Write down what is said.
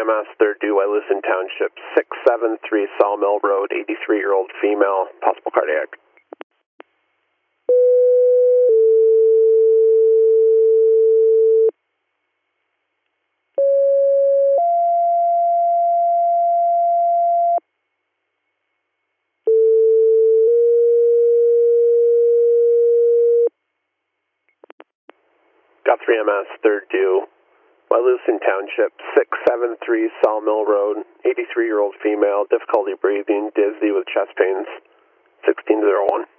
EMS, third due, Wyalusing Township, 673 Sawmill Road, 83-year-old female, possible cardiac. Got 3 EMS, third due, Wyalusing Township, 673 Sawmill Road, 83-year-old female, difficulty breathing, dizzy with chest pains, 1601.